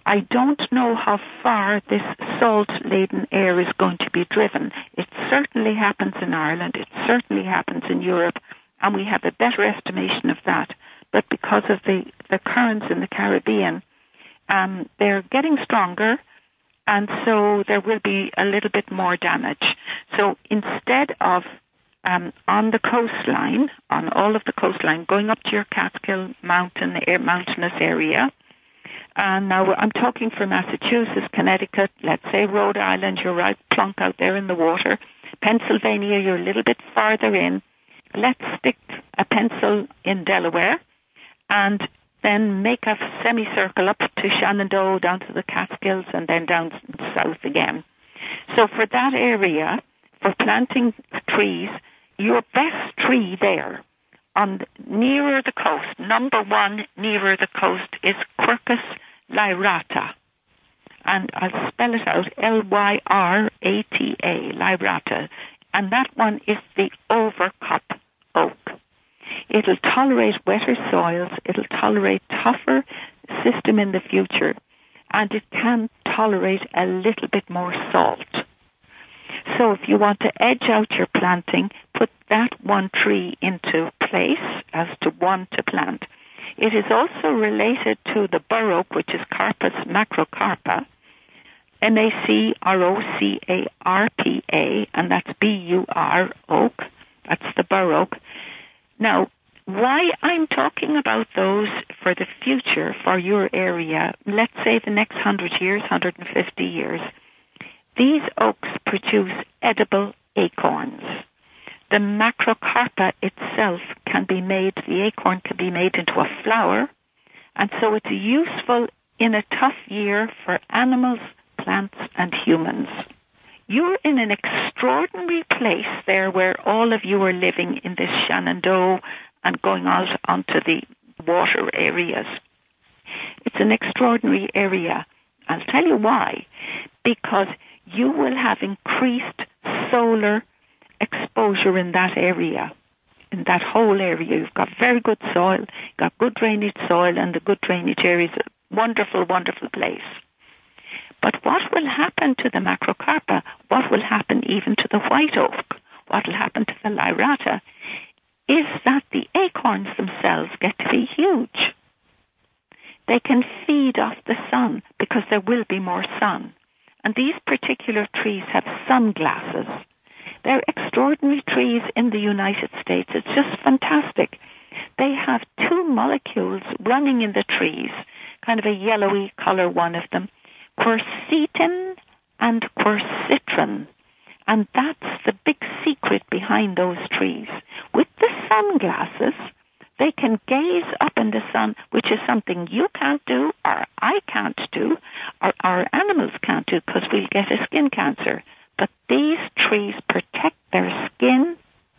I don't know how far this salt-laden air is going to be driven. It certainly happens in Ireland. It certainly happens in Europe, and we have a better estimation of that. But because of the currents in the Caribbean, they're getting stronger, and so there will be a little bit more damage. So instead of on the coastline, on all of the coastline, going up to your Catskill mountainous area, and now I'm talking for Massachusetts, Connecticut, let's say Rhode Island, you're right plunk out there in the water. Pennsylvania, you're a little bit farther in. Let's stick a pencil in Delaware and then make a semicircle up to Shenandoah, down to the Catskills, and then down south again. So for that area, for planting trees, your best tree there, nearer the coast, number one nearer the coast, is Quercus lyrata. And I'll spell it out, Lyrata, lyrata. And that one is the overcup oak. It'll tolerate wetter soils, it'll tolerate tougher system in the future, and it can tolerate a little bit more salt. So if you want to edge out your planting, put that one tree into place as to one to plant. It is also related to the bur oak, which is Carpus macrocarpa, Macrocarpa, and that's BUR oak. That's the bur oak. Now, why I'm talking about those for the future, for your area, let's say the next 100 years, 150 years, these oaks produce edible acorns. The macrocarpa itself can be made, the acorn can be made into a flour, and so it's useful in a tough year for animals, plants, and humans. You're in an extraordinary place there where all of you are living in this Shenandoah and going out onto the water areas. It's an extraordinary area. I'll tell you why. Because you will have increased solar exposure in that area, in that whole area. You've got very good soil, you've got good drainage soil, and the good drainage area is a wonderful, wonderful place. But what will happen to the macrocarpa, what will happen even to the white oak, what will happen to the lyrata, is that the acorns themselves get to be huge. They can feed off the sun because there will be more sun. And these particular trees have sunglasses. They're extraordinary trees in the United States. It's just fantastic. They have two molecules running in the trees, kind of a yellowy color, one of them, quercetin and quercitrin. And that's the big secret behind those trees. With the sunglasses, they can gaze up in the sun, which is something you can't do, or I can't do, or our animals can't do, because we'll get a skin cancer. But these trees protect their skin,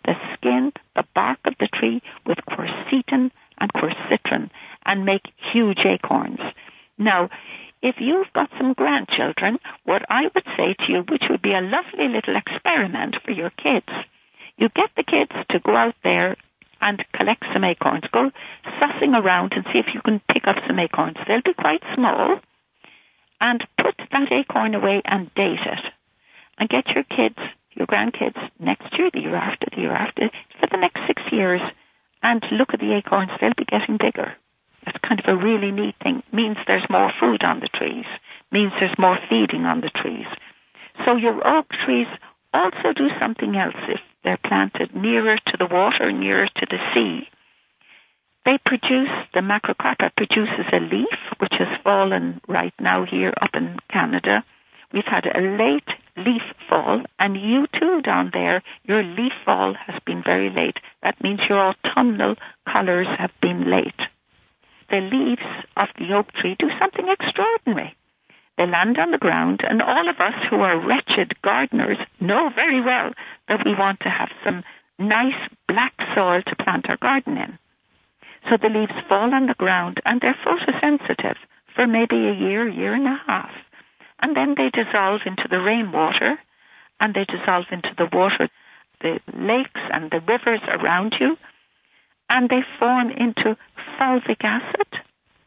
the bark of the tree, with quercetin and quercitrin, and make huge acorns. Now, if you've got some grandchildren, what I would say to you, which would be a lovely little experiment for your kids, you get the kids to go out there and collect some acorns. Go sussing around and see if you can pick up some acorns. They'll be quite small. And put that acorn away and date it. And get your kids, your grandkids, next year, the year after, for the next 6 years, and look at the acorns. They'll be getting bigger. That's kind of a really neat thing. Means there's more food on the trees. Means there's more feeding on the trees. So your oak trees also do something else if they're planted nearer to the water, nearer to the sea. They produce, the macrocarpa produces a leaf, which has fallen right now here up in Canada. We've had a late leaf fall, and you too down there, your leaf fall has been very late. That means your autumnal colors have been late. The leaves of the oak tree do something extraordinary. They land on the ground, and all of us who are wretched gardeners know very well that we want to have some nice black soil to plant our garden in. So the leaves fall on the ground, and they're photosensitive for maybe a year, year and a half. And then they dissolve into the rainwater, and they dissolve into the water, the lakes and the rivers around you, and they form into fulvic acid.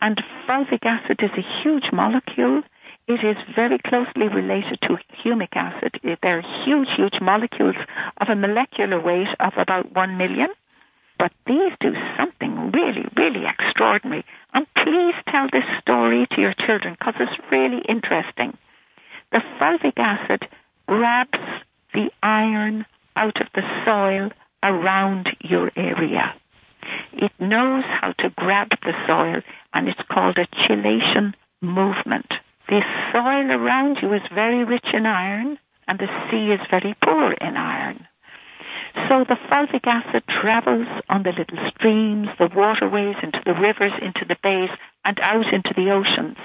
And fulvic acid is a huge molecule. It is very closely related to humic acid. They're huge, huge molecules of a molecular weight of about 1 million. But these do something really, really extraordinary. And please tell this story to your children because it's really interesting. The fulvic acid grabs the iron out of the soil around your area. It knows how to grab the soil, and it's called a chelation movement. The soil around you is very rich in iron, and the sea is very poor in iron. So the fulvic acid travels on the little streams, the waterways, into the rivers, into the bays, and out into the oceans.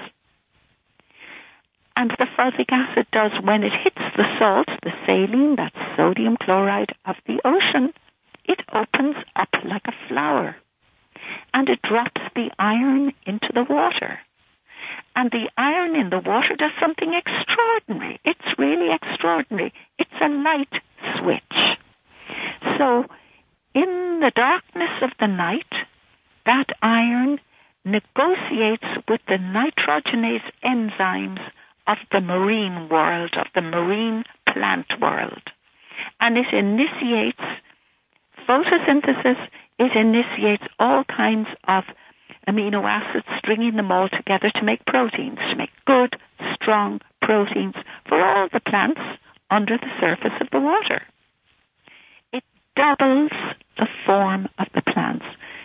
And the fulvic acid does, when it hits the salt, the saline, that's sodium chloride of the ocean, it opens up like a flower. And it drops the iron into the water. And the iron in the water does something extraordinary. It's really extraordinary. It's a light switch. So, in the darkness of the night, that iron negotiates with the nitrogenase enzymes of the marine world, of the marine plant world. And it initiates photosynthesis, it initiates all kinds of amino acids, stringing them all together to make proteins, to make good, strong proteins for all the plants under the surface of the water. It doubles the form of the plants.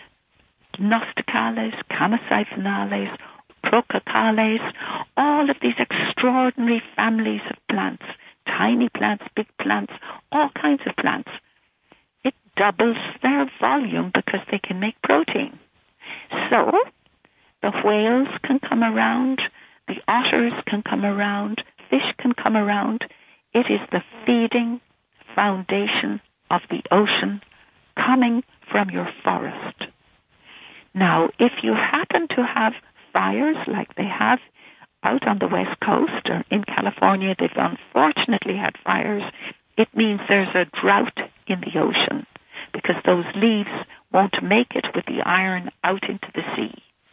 Nosticales, Chamaecyphinales, Procacales, all of these extraordinary families of plants, tiny plants, big plants, all kinds of plants. It doubles their volume because they can make protein. So, the whales can come around, the otters can come around, fish can come around. It is the feeding foundation of the ocean coming from your forest. Now, if you happen to have fires like they have out on the West Coast or in California, they've unfortunately had fires, it means there's a drought in the ocean because those leaves won't make it with the iron out into the sea.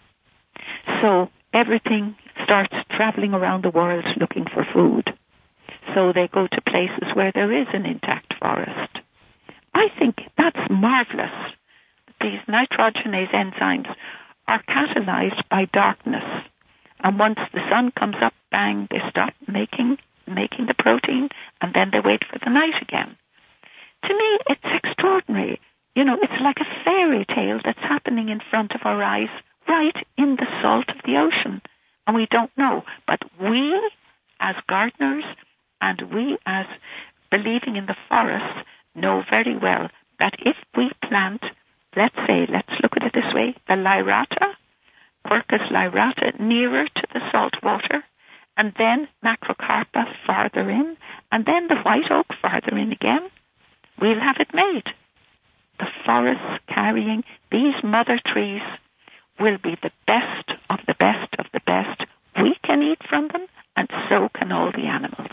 So everything starts traveling around the world looking for food. So they go to places where there is an intact forest. I think that's marvelous. These nitrogenase enzymes are catalyzed by darkness. And once the sun comes up, bang, they stop making the protein, and then they wait for the night again. To me, it's extraordinary. You know, it's like a fairy tale that's happening in front of our eyes, right in the salt of the ocean. And we don't know. But we, as gardeners, and we, as believing in the forest, know very well that if we plant, let's look at it this way, the lyrata, Quercus lyrata, nearer to the salt water, and then Macrocarpa farther in, and then the white oak farther in again, we'll have it made. The forests carrying these mother trees will be the best of the best of the best. We can eat from them, and so can all the animals.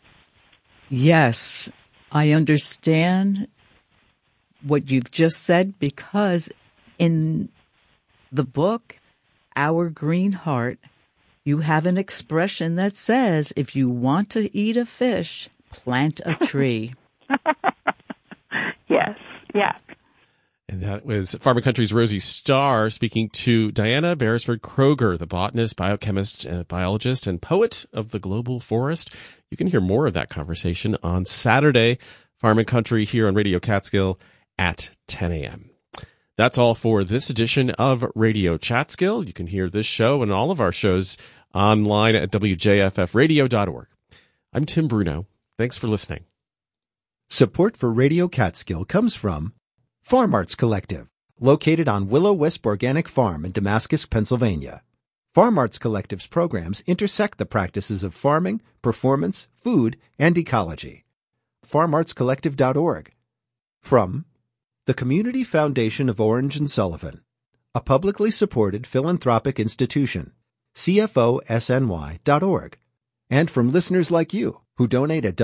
Yes, I understand what you've just said, because in the book, Our Green Heart, you have an expression that says, if you want to eat a fish, plant a tree. Yes, yeah. And that was Farm & Country's Rosie Starr speaking to Diana Beresford Kroger, the botanist, biochemist, biologist, and poet of the global forest. You can hear more of that conversation on Saturday, Farm & Country, here on Radio Catskill at 10 a.m. That's all for this edition of Radio Catskill. You can hear this show and all of our shows online at wjffradio.org. I'm Tim Bruno. Thanks for listening. Support for Radio Catskill comes from Farm Arts Collective, located on Willow Wisp Organic Farm in Damascus, Pennsylvania. Farm Arts Collective's programs intersect the practices of farming, performance, food, and ecology. FarmArtsCollective.org. From the Community Foundation of Orange and Sullivan, a publicly supported philanthropic institution, CFOSNY.org. And from listeners like you who donate at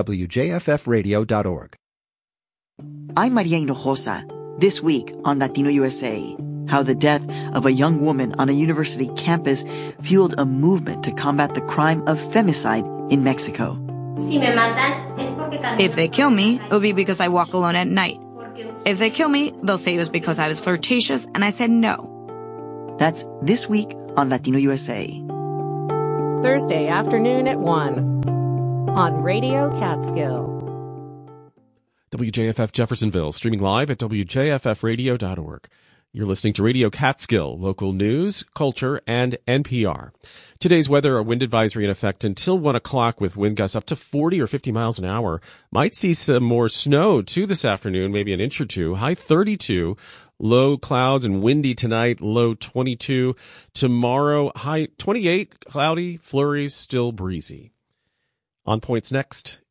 WJFFradio.org. I'm Maria Hinojosa. This week on Latino USA, how the death of a young woman on a university campus fueled a movement to combat the crime of femicide in Mexico. If they kill me, it'll be because I walk alone at night. If they kill me, they'll say it was because I was flirtatious and I said no. That's This Week on Latino USA. Thursday afternoon at 1 on Radio Catskill. WJFF Jeffersonville, streaming live at WJFFradio.org. You're listening to Radio Catskill, local news, culture, and NPR. Today's weather, a wind advisory in effect until 1 o'clock with wind gusts up to 40 or 50 miles an hour. Might see some more snow, too, this afternoon, maybe an inch or two. High 32, low clouds and windy tonight, low 22. Tomorrow, high 28, cloudy, flurries, still breezy. On Point's next